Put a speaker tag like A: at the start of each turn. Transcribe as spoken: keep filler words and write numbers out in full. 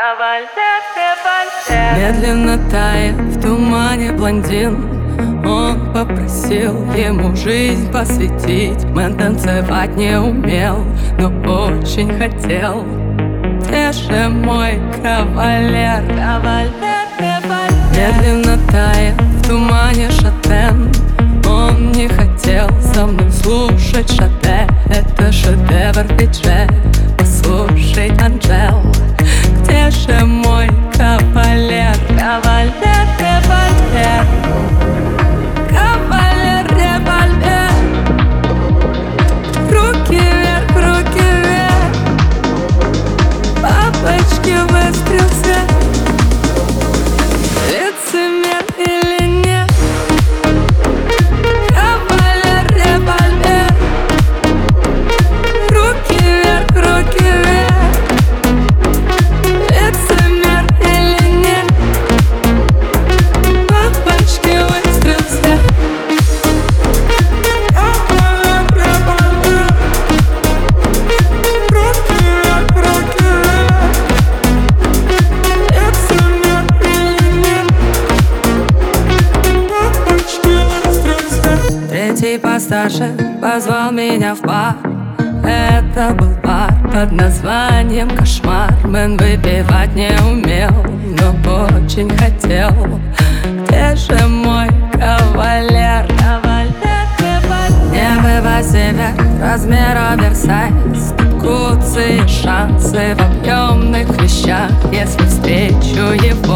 A: кавалер, кавалер.
B: Медленно тает в тумане блондин. Он попросил ему жизнь посвятить. Мэн танцевать не умел, но очень хотел. Где же мой кавалер?
A: Кавалер, кавалер.
B: Медленно тает в тумане шатен. Он не хотел со мной слушать Шаде. Это шедевр диджея, послушай, Анжел. Где же мой кавалер?
A: Кавалер, кавалер.
B: Кавалер, револьвер. Руки вверх, руки вверх. Папочки, выстрел свет. Лицемер или нет? Кавалер, револьвер. Руки вверх, руки вверх. Лицемер или нет? Папочки, выстрел свет. Кавалер, револьвер. Руки вверх, руки вверх. Лицемер или нет? Папочки, выстрел свет. Третий постарше позвал меня в бар. Это был бар под названием «Кошмар». Мэн выпивать не умел, но очень хотел. Где же мой кавалер?
A: Кавалер, кавалер.
B: Небо север, размер оверсайз. Куцы и шансы в объемных вещах. Если встречу его,